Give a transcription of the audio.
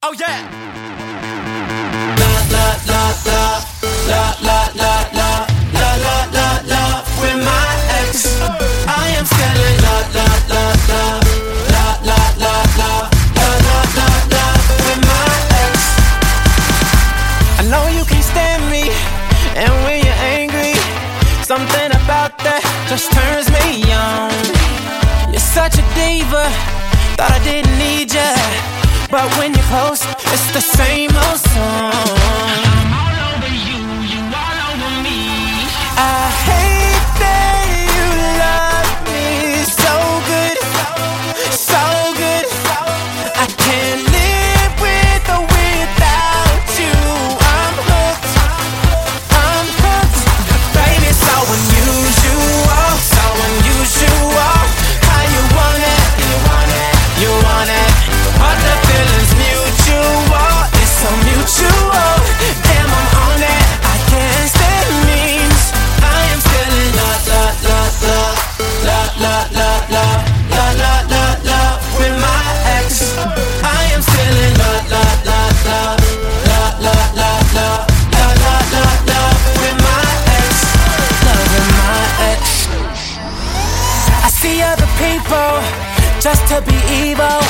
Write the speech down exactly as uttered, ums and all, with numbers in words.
Oh yeah. La la la la la la la la la la la la with my ex. I am still in la la la la la la la la la la la la with my ex. I know you can't stand me, and when you're angry, something about that just turns me on. You're such a diva, thought I didn't need ya, but when you're close, it's the same old song. I'm all over you, you all over me. I hate that you love me so good, so good. I can't live with or without you. I'm hooked, I'm hooked. Baby, so unusual, so unusual. How you want it, you want it, you want it. But the feeling's mutual, it's so mutual. Damn, I'm on it, I can't stand means. I am still in la la la la la la la la la la la la with my ex. I am still in la la la la la la la la la la la la with my ex. Loving my ex. I see other people just to be evil.